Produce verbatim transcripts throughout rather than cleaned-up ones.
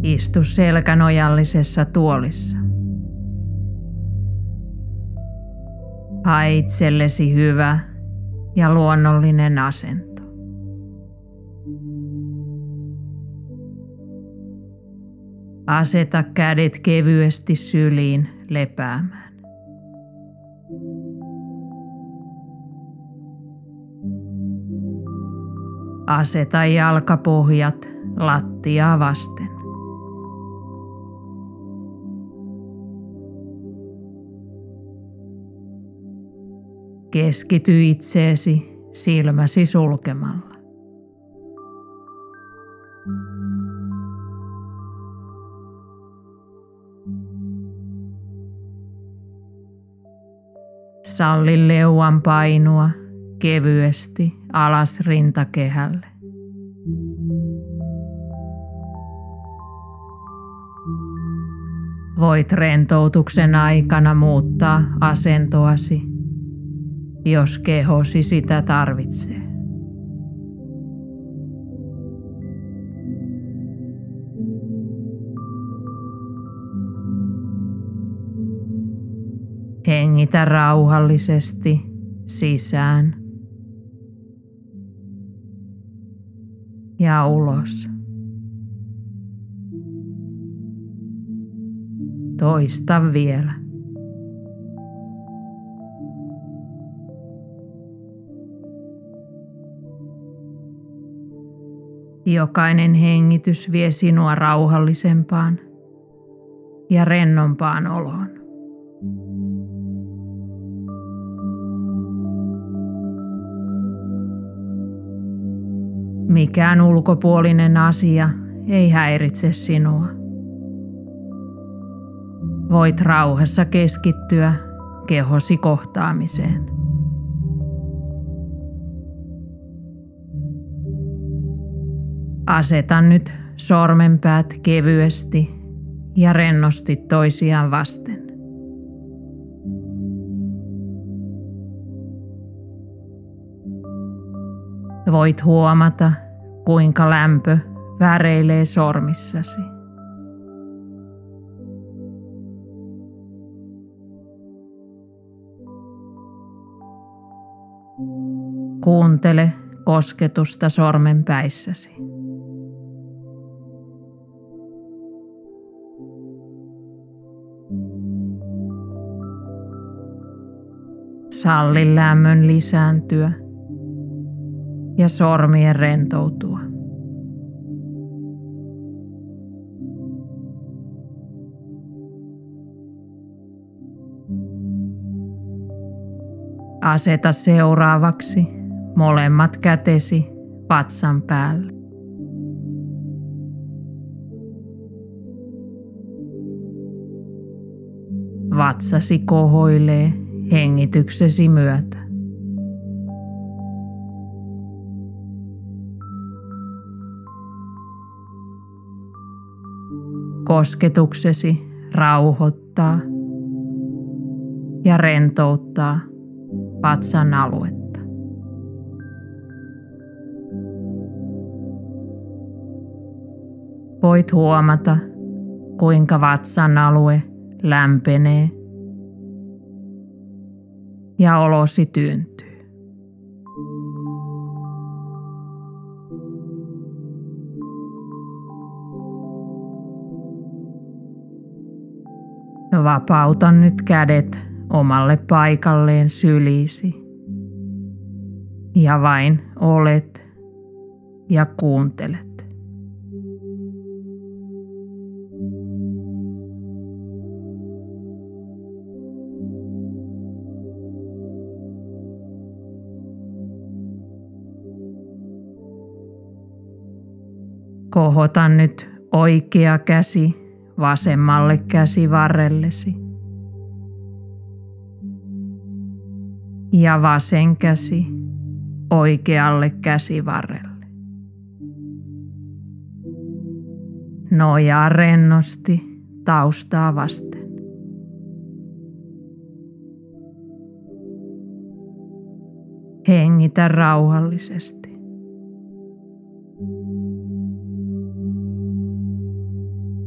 Istu selkänojallisessa tuolissa. Hae itsellesi hyvä ja luonnollinen asento. Aseta kädet kevyesti syliin lepäämään. Aseta jalkapohjat lattiaa vasten. Keskity itseesi silmäsi sulkemalla. Salli leuan painua kevyesti alas rintakehälle. Voit rentoutuksen aikana muuttaa asentoasi, jos kehosi sitä tarvitsee. Hengitä rauhallisesti sisään ja ulos. Toista vielä. Jokainen hengitys vie sinua rauhallisempaan ja rennompaan oloon. Mikään ulkopuolinen asia ei häiritse sinua. Voit rauhassa keskittyä kehosi kohtaamiseen. Aseta nyt sormenpäät kevyesti ja rennosti toisiaan vasten. Voit huomata, kuinka lämpö väreilee sormissasi. Kuuntele kosketusta sormenpäissäsi. Salli lämmön lisääntyä ja sormien rentoutua. Aseta seuraavaksi molemmat kätesi vatsan päälle. Vatsasi kohoilee hengityksesi myötä. Kosketuksesi rauhoittaa ja rentouttaa vatsan aluetta. Voit huomata, kuinka vatsan alue lämpenee ja olosi tyyntyy. Vapauta nyt kädet omalle paikalleen syliisi ja vain olet ja kuuntelet. Kohota nyt oikea käsi vasemmalle käsivarrellesi ja vasen käsi oikealle käsivarrelle. Nojaa rennosti taustaa vasten. Hengitä rauhallisesti.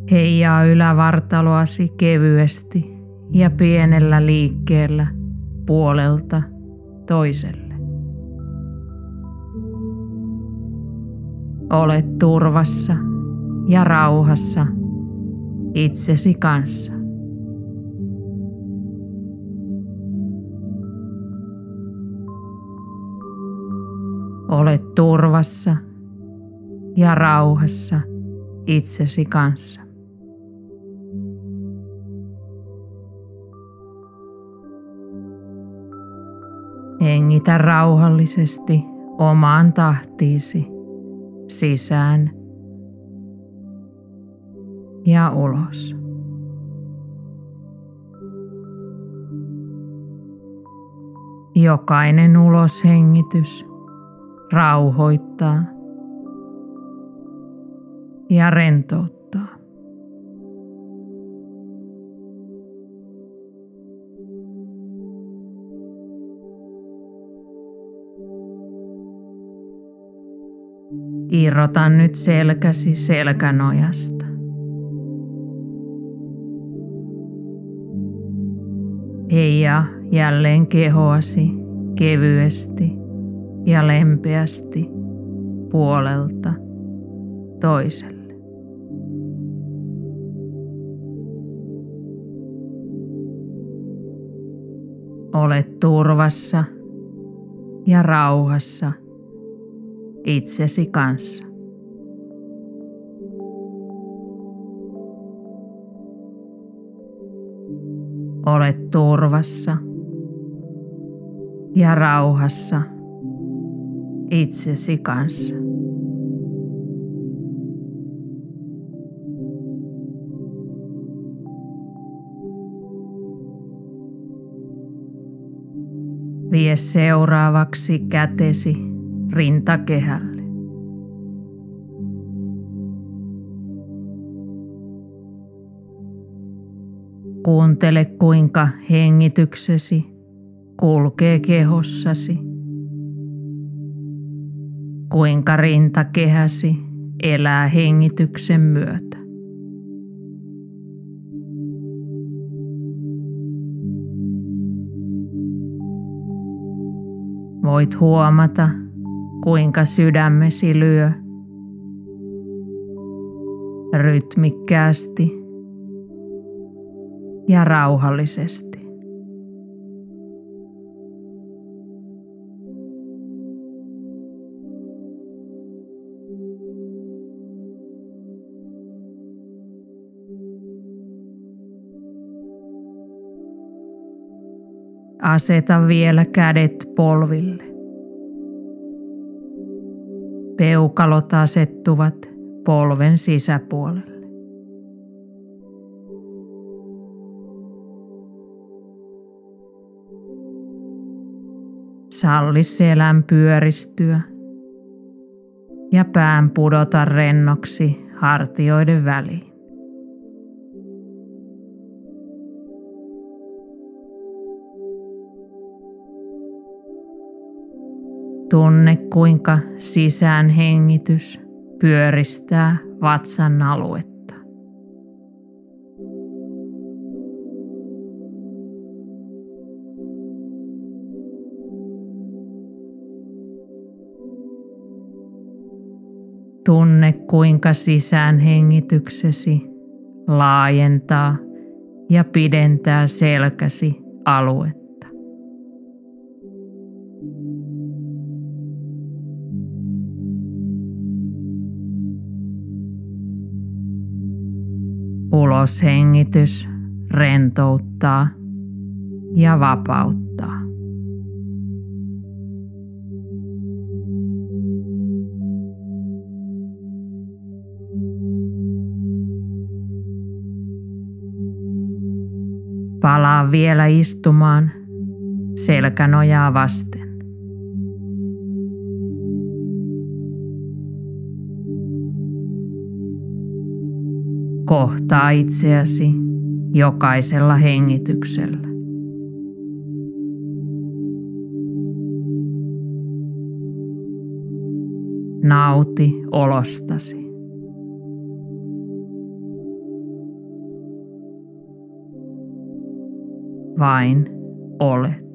Heijaa ylävartaloasi kevyesti ja pienellä liikkeellä puolelta toiselle. Olet turvassa ja rauhassa itsesi kanssa. Olet turvassa ja rauhassa itsesi kanssa. Hengitä rauhallisesti omaan tahtiisi sisään ja ulos. Jokainen uloshengitys rauhoittaa ja rentouttaa. Irrota nyt selkäsi selkänojasta. Heijaa jälleen kehoasi kevyesti ja lempeästi puolelta toiselle. Olet turvassa ja rauhassa itsesi kanssa. Olet turvassa ja rauhassa itsesi kanssa. Vie seuraavaksi kätesi rintakehälle. Kuuntele, kuinka hengityksesi kulkee kehossasi, kuinka rintakehäsi elää hengityksen myötä. Voit huomata, kuinka sydämesi lyö rytmikkäästi ja rauhallisesti. Aseta vielä kädet polville. Peukalot asettuvat polven sisäpuolelle. Salli selän pyöristyä ja pään pudota rennoksi hartioiden väliin. Tunne, kuinka sisäänhengitys pyöristää vatsan aluetta. Tunne, kuinka sisäänhengityksesi laajentaa ja pidentää selkäsi aluetta. Uloshengitys rentouttaa ja vapauttaa. Palaa vielä istumaan selkänojaa vasten. Kohtaa itseäsi jokaisella hengityksellä. Nauti olostasi. vain olet.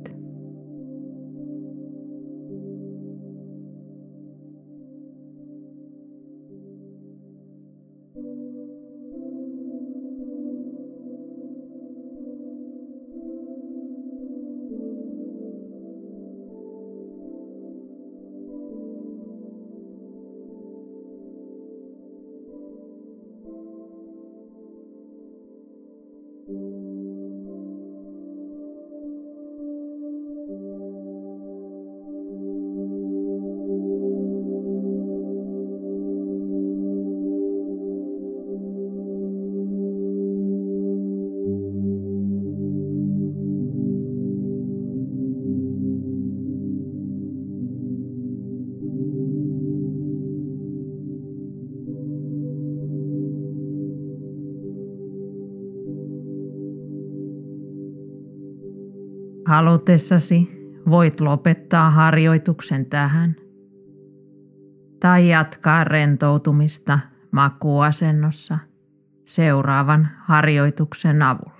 Halutessasi voit lopettaa harjoituksen tähän tai jatkaa rentoutumista makuuasennossa seuraavan harjoituksen avulla.